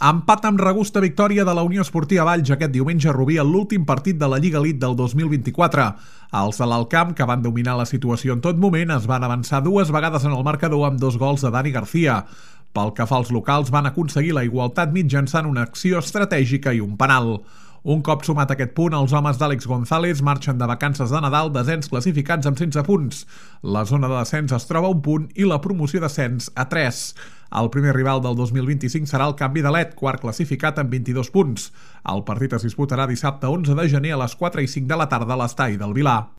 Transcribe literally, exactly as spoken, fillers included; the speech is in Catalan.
Empat amb regust a victòria de la Unió Esportiva Valls aquest diumenge a Rubí en l'últim partit de la Lliga Elite del dos mil vint-i-quatre. Els de l'Alcamp, que van dominar la situació en tot moment, es van avançar dues vegades en el marcador amb dos gols de Dani García. Pel que fa als locals, van aconseguir la igualtat mitjançant una acció estratègica i un penal. Un cop sumat aquest punt, els homes d'Àlex González marxen de vacances de Nadal desens classificats amb setze punts. La zona de descens es troba a un punt i la promoció d'ascens a tres. El primer rival del dos mil vint-i-cinc serà el Canvi de Let, quart classificat amb vint-i-dos punts. El partit es disputarà dissabte onze de gener a les quatre i cinc de la tarda a l'Estadi del Vilar.